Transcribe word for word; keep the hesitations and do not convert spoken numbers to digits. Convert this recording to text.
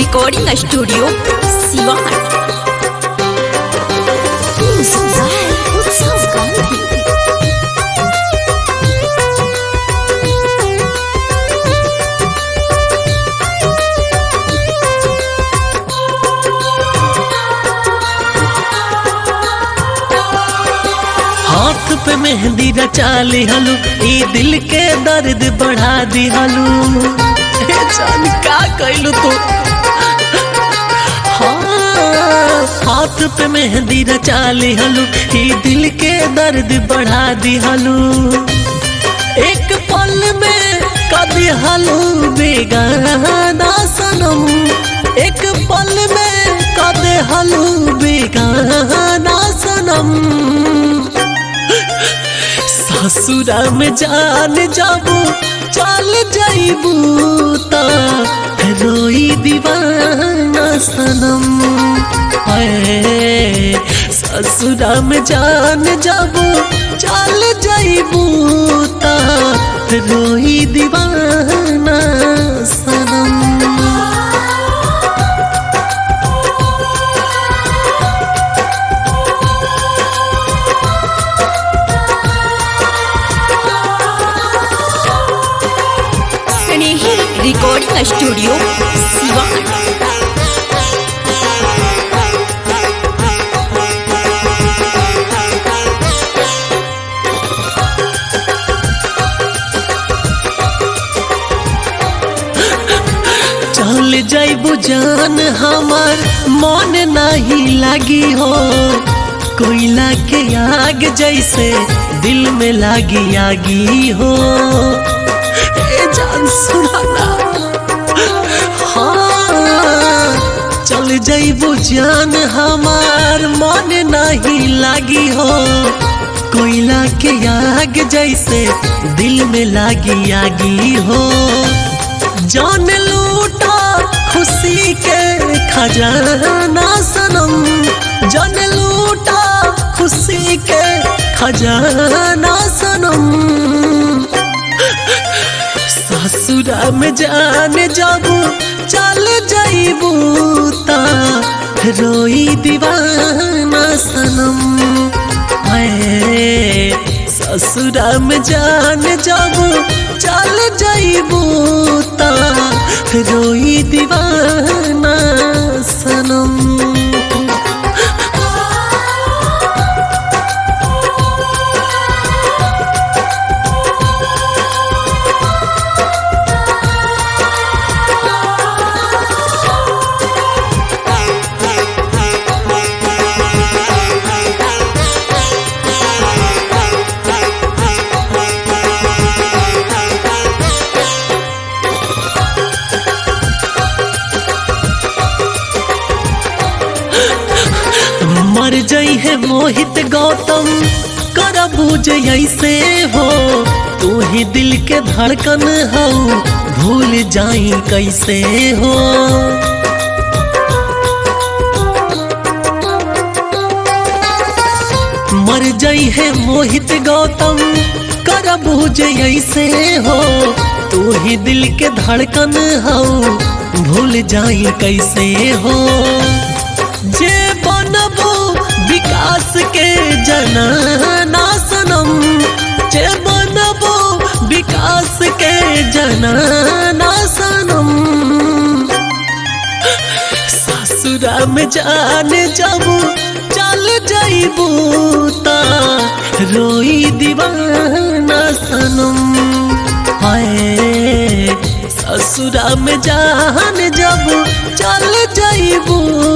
Recording studio Siwan. उत्सव गांधी। हाथ पे मेहंदी रचा लिहलू, ई दिल के दर्द बढ़ा दिहलू। जान का कैलू तो हाँ, हाथ पे मेहंदी रचा लिहलू, ई दिल के दर्द बढ़ा दिहलू। एक पल में कभी हलू बेगाना सनम, एक पल में कभी हलू बेगाना सनम। ससुरा में जान जाबू चल जाइबू ता रोई दीवाना सनम। है ससुरा में जान जाबू चल जाइबू ता रोई दीवाना सनम। Recording studio Siwan. चल जाइबू जान हमार मन नहीं लगी हो, कोयला के आग जैसे दिल में लागी आगी हो। ए जान सुनाना हाँ, चल जाइबू जान हमार मन नहीं लगी हो, कोयला के आग जैसे दिल में लागी आगी हो। जान लूटा खुशी के खजाना सनम, जान लूटा खुशी के खजाना सनम। ससुरा में जान जाबू चल जाइबू ता रोई दीवाना सनम। है ससुरा में जान जाबू चल जाइबू ता रोई दीवाना सनम। मर जाई है मोहित गौतम कर बूझ ऐसे हो, तू ही दिल के धड़कन हो भूल जाई कैसे हो। मर जाई है मोहित गौतम कर बूझ ऐसे हो, तू ही दिल के धड़कन हो भूल जाई कैसे हो। जे बनबू विकास के जनाना सनम, जे बनबू विकास के जनाना सनम। ससुरा में जान जाबू चल जाइबू ता रोई दीवाना सनम। हाय ससुरा में जान जाबू चल जाइबू